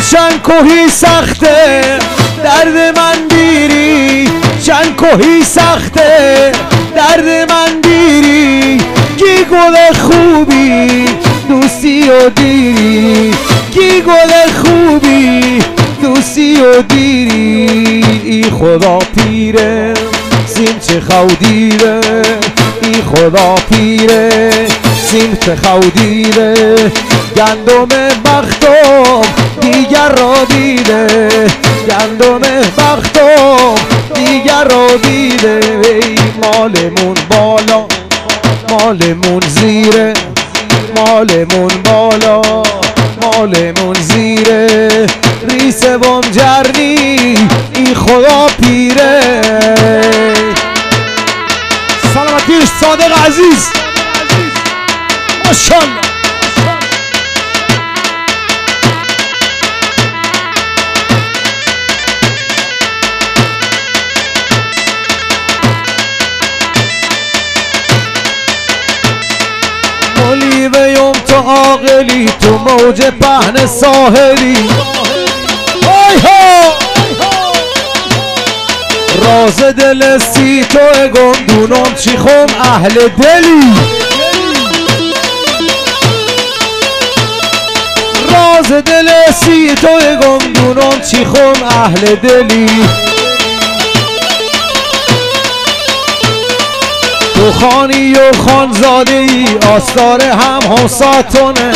چند کوهی سخته درد من بیری، چند کوهی سخته درد من بیری، کی گل خوبی دوستی و دیری، کی گل خوبی دوستی و دیری. ای خدا پیره سیم چه خودیره، ای خدا پیره سیم چه خودیره، گندم بختم دیگر را دیده، گندم بختم دیگر را دیده. ای مالمون بالا مالمون زیره، مالمون بالا مالمون زیره، ریسوم جرنی ای خدا پیره. سلامتیش صادق عزیز ماشاءالله. مولی ویم تو عاقلی، تو موج پهن ساحلی. های ها راز دل سی تو گندونم چی خوم اهل دلی، راز دل سی تو گندونم چی خوم اهل دلی. تو خانی و خانزاده ای آستار هم حساتونه،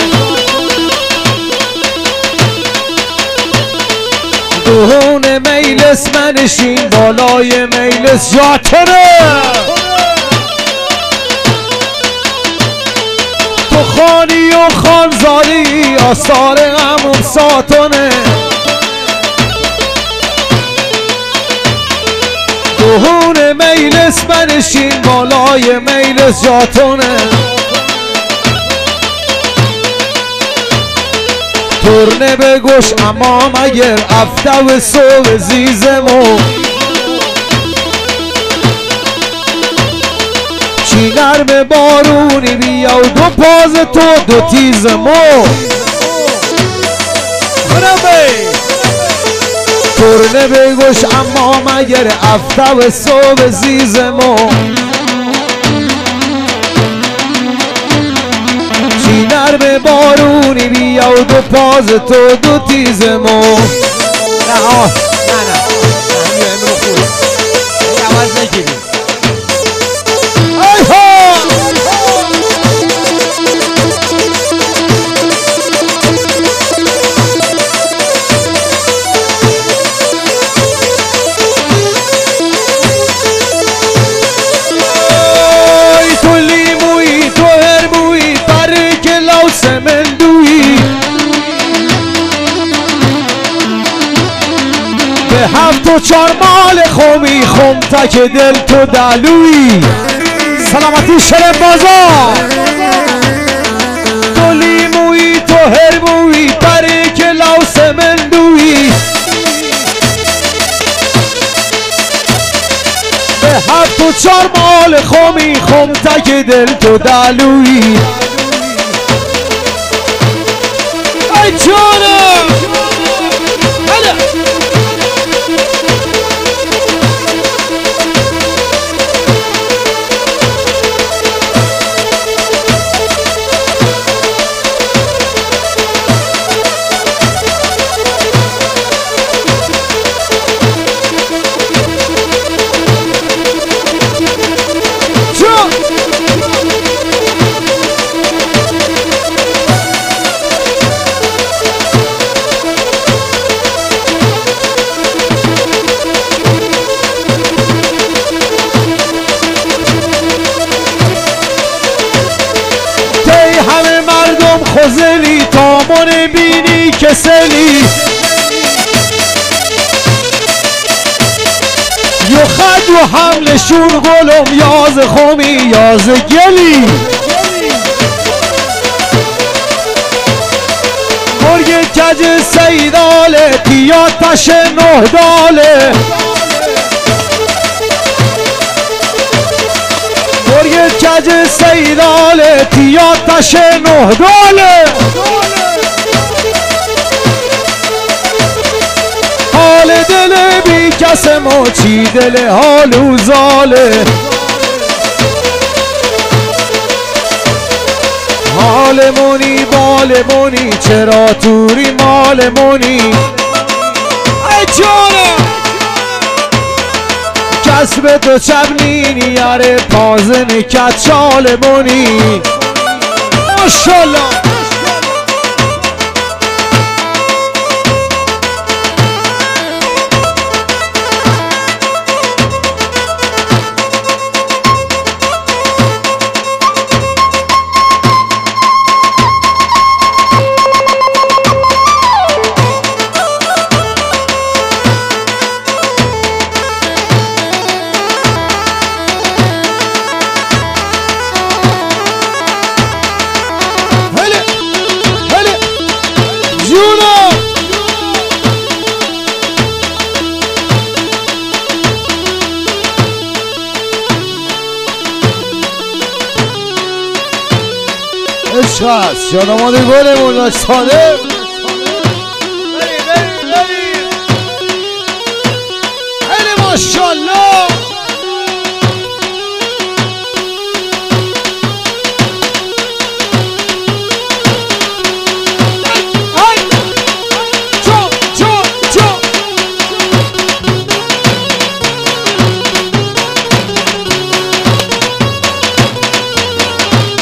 دهون میلس منشین بالای میلس جاتونه. تو خانی و خانزاده ای آستار هم حساتونه، دهون میلس منشین بالای میلس جاتونه. ترنه بگوش اما مگر افته و صبح زیزمو، چی نرم بارونی بیا و دو پاز تو دو تیزمو. ترنه بگوش اما مگر افته و صبح زیزمو، چی نرم بارونی بیا و دو پاز تو دو تیزمو. نه آه نه نه همین امرو خوبه عوض نگیریم. ای ها هفت و چار مال خومی خم تک دل تو دلوی. سلامتی شرم بازار تو لیموی تو هرموی پری که لوس مندوی. به هفت و چار مال خومی خم تک دل تو دلوی. ای جانم خوزلی تامون بینی کسلی، یو خد و حمل شور گلم یاز خومی یاز گلی. مرگ کج سیداله تیاتش نه داله، مرگ کج سیداله تیاتش نه داله. واسه ما چی دل حال و زاله حالمونی بالمونی چرا توری مالمونی ای جانم کسب تو چبنینی یاره پازنی کچالمونی ماشالله عشق هست یادماده گلمون داشت ساده خیلی ماشالله